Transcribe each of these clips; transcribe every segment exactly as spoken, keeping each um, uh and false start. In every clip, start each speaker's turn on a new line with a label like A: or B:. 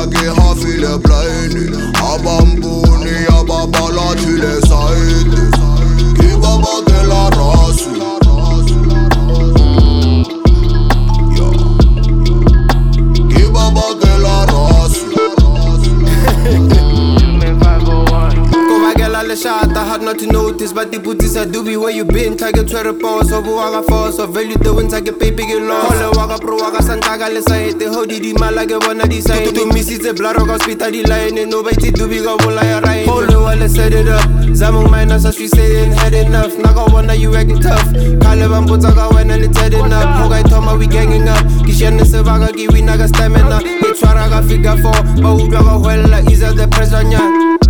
A: ke hafile blind. Abambuni ababala tile side. Ke baba ke la rasu. Ke baba ke la rasu.
B: Shot, I had not to notice, but the booties I do be where you been. Target twenty pounds, so who force, so value the wins, I get pay big and low. All waka pro waka santaga let's say the how did the man like a one of these side. To miss it's a blood rock hospital the line, and nobody do big up all I right. Hold the wall, let's set it up. Zamong minus as we saying had enough. Naga wonder you acting tough. Caliban puts a when and it's heading up. Hogai Toma, we ganging up. Kishan is a vaga, give we naga stamina. It's Waraga figure four, but who draga well, like is at the press on ya.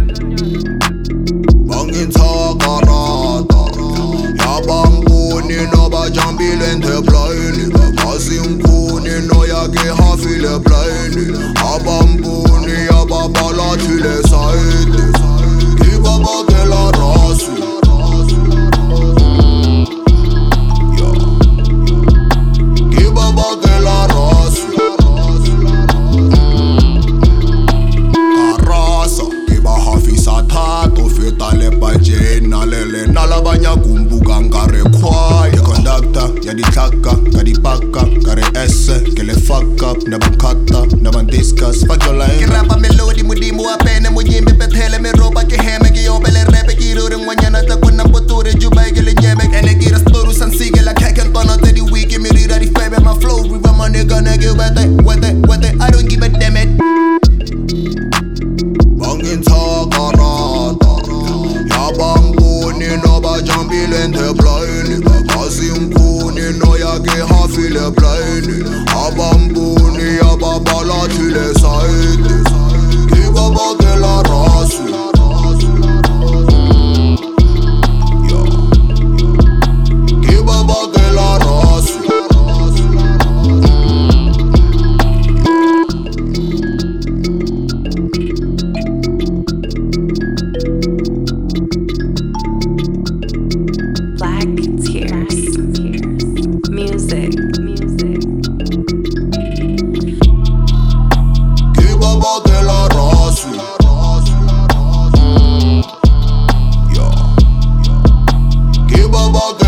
A: Bangin takarata Yabambuni no bajambile nte blind Bakazinkuni no yage hafile blind Abambuni yababala tile side Kibaba ke la rasu Kibaba ke la rasu Karasa Kiba hafisa tato Tale paje nalele nalabanya kumbuka ngare kwaya conductor ya di taka ya di paka kare esse que le fuck up na bankata na ban discuss fuck your line que rapa melody mudimu apene mujimbe petele me roba que heme que yo bele rap que rure mañana ta con poture juba que le nyeme ene gira storu san sigue la kaken tono te di week me rira di febe my flow river my nigga nigga wete wete wete I don't give a damn it bangin takarata Abambuni no bajambile nte blind Bakazinkuni no yage hafile blind Abambuni ababala tile side Kibaba ke la rasu Kibaba ke la rasu Baba